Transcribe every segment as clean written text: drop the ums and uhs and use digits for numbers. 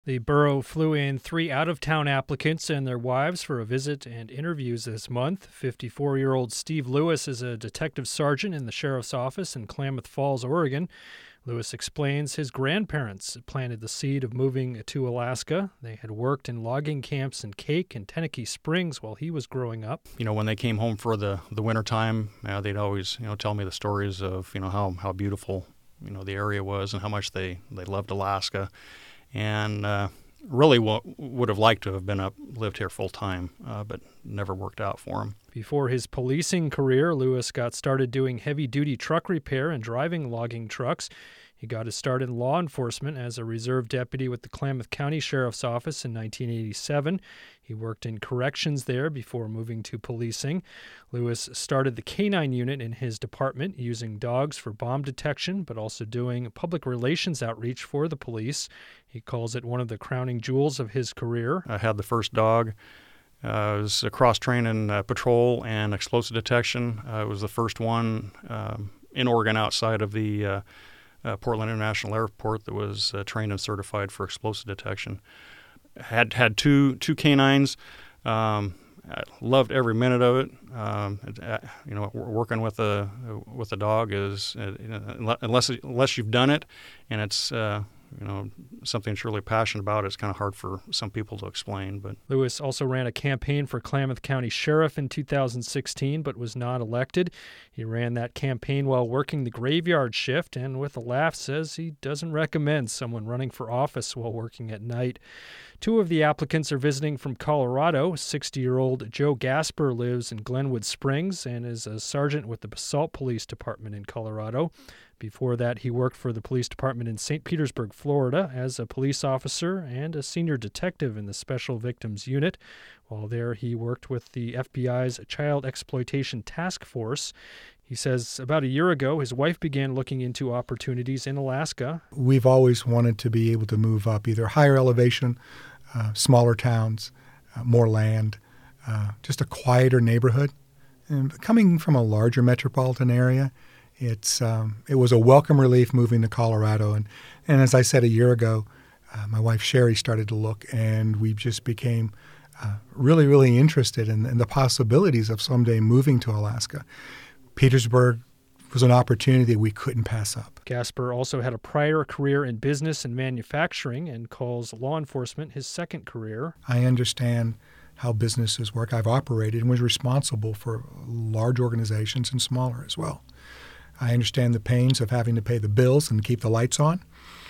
The borough flew in 3 out-of-town applicants and their wives for a visit and interviews this month. 54-year-old Steve Lewis is a detective sergeant in the sheriff's office in Klamath Falls, Oregon. Lewis explains his grandparents planted the seed of moving to Alaska. They had worked in logging camps in Cake and Tenakee Springs while he was growing up. When they came home for the winter time, they'd always, tell me the stories of, how beautiful, the area was and how much they loved Alaska. And really would have liked to have lived here full time, but never worked out for him. Before his policing career, Lewis got started doing heavy-duty truck repair and driving logging trucks. He got his start in law enforcement as a reserve deputy with the Klamath County Sheriff's Office in 1987. He worked in corrections there before moving to policing. Lewis started the K-9 unit in his department, using dogs for bomb detection, but also doing public relations outreach for the police. He calls it one of the crowning jewels of his career. I had the first dog. It was a cross-trained in patrol and explosive detection. It was the first one in Oregon outside of the Portland International Airport that was trained and certified for explosive detection. Had two canines. I loved every minute of it. Working with a dog is unless you've done it, and it's something you're really passionate about, it's kind of hard for some people to explain. But Lewis also ran a campaign for Klamath County Sheriff in 2016, but was not elected. He ran that campaign while working the graveyard shift, and with a laugh says he doesn't recommend someone running for office while working at night. 2 of the applicants are visiting from Colorado. 60-year-old Joe Gasper lives in Glenwood Springs and is a sergeant with the Basalt Police Department in Colorado. Before that, he worked for the police department in St. Petersburg, Florida, as a police officer and a senior detective in the Special Victims Unit. While there, he worked with the FBI's Child Exploitation Task Force. He says about a year ago, his wife began looking into opportunities in Alaska. We've always wanted to be able to move up, either higher elevation, smaller towns, more land, just a quieter neighborhood. And coming from a larger metropolitan area, it was a welcome relief moving to Colorado. And as I said a year ago, my wife Sherry started to look, and we just became really, really interested in the possibilities of someday moving to Alaska. Petersburg was an opportunity we couldn't pass up. Gasper also had a prior career in business and manufacturing and calls law enforcement his second career. I understand how businesses work. I've operated and was responsible for large organizations and smaller as well. I understand the pains of having to pay the bills and keep the lights on,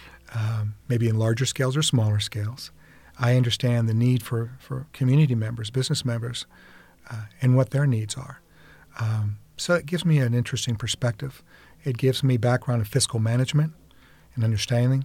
maybe in larger scales or smaller scales. I understand the need for community members, business members, and what their needs are. So it gives me an interesting perspective. It gives me background in fiscal management and understanding.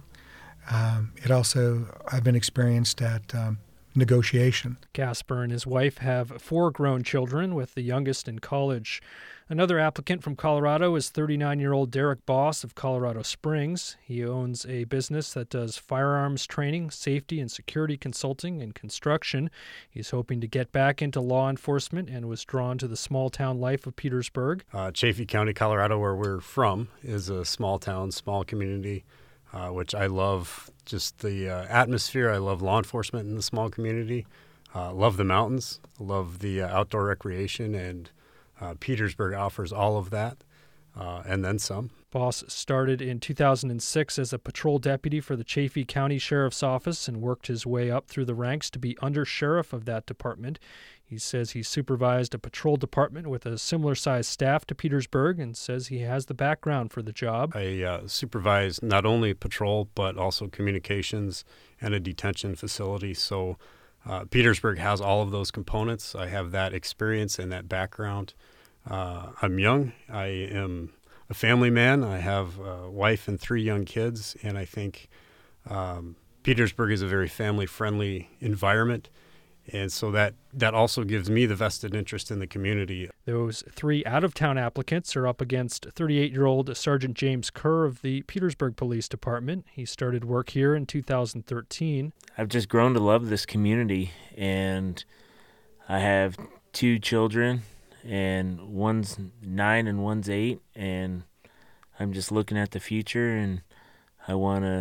I've been experienced at negotiation. Gasper and his wife have 4 grown children, with the youngest in college. Another applicant from Colorado is 39-year-old Derek Boss of Colorado Springs. He owns a business that does firearms training, safety and security consulting, and construction. He's hoping to get back into law enforcement and was drawn to the small-town life of Petersburg. Chaffee County, Colorado, where we're from, is a small town, small community, which I love. Just the atmosphere. I love law enforcement in the small community. Love the mountains. Love the outdoor recreation, and Petersburg offers all of that, and then some. Boss started in 2006 as a patrol deputy for the Chaffee County Sheriff's Office and worked his way up through the ranks to be under-sheriff of that department. He says he supervised a patrol department with a similar-sized staff to Petersburg and says he has the background for the job. I supervised not only patrol but also communications and a detention facility, so Petersburg has all of those components. I have that experience and that background. I'm young. I am a family man. I have a wife and 3 young kids, and I think Petersburg is a very family-friendly environment. And so that also gives me the vested interest in the community. Those 3 out-of-town applicants are up against 38-year-old Sergeant James Kerr of the Petersburg Police Department. He started work here in 2013. I've just grown to love this community, and I have 2 children, and one's 9 and one's 8, and I'm just looking at the future, and I want to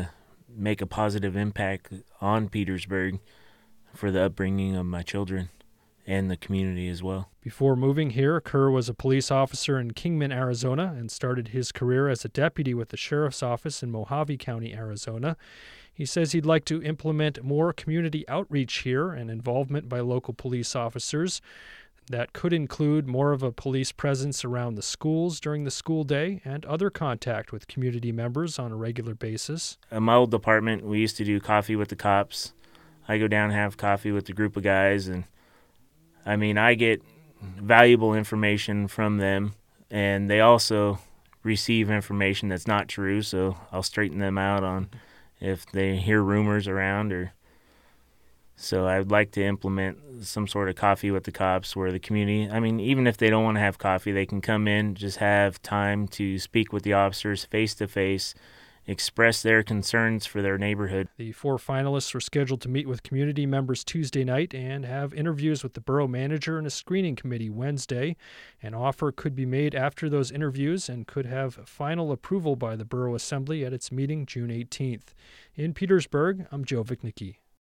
make a positive impact on Petersburg for the upbringing of my children and the community as well. Before moving here, Kerr was a police officer in Kingman, Arizona, and started his career as a deputy with the sheriff's office in Mojave County, Arizona. He says he'd like to implement more community outreach here and involvement by local police officers. That could include more of a police presence around the schools during the school day and other contact with community members on a regular basis. In my old department, we used to do coffee with the cops. I go down and have coffee with a group of guys, and I get valuable information from them, and they also receive information that's not true, so I'll straighten them out on if they hear rumors around. So I'd like to implement some sort of coffee with the cops where the community, even if they don't want to have coffee, they can come in, just have time to speak with the officers face to face, express their concerns for their neighborhood. The 4 finalists were scheduled to meet with community members Tuesday night and have interviews with the borough manager and a screening committee Wednesday. An offer could be made after those interviews and could have final approval by the Borough Assembly at its meeting June 18th. In Petersburg, I'm Joe Vichnicki.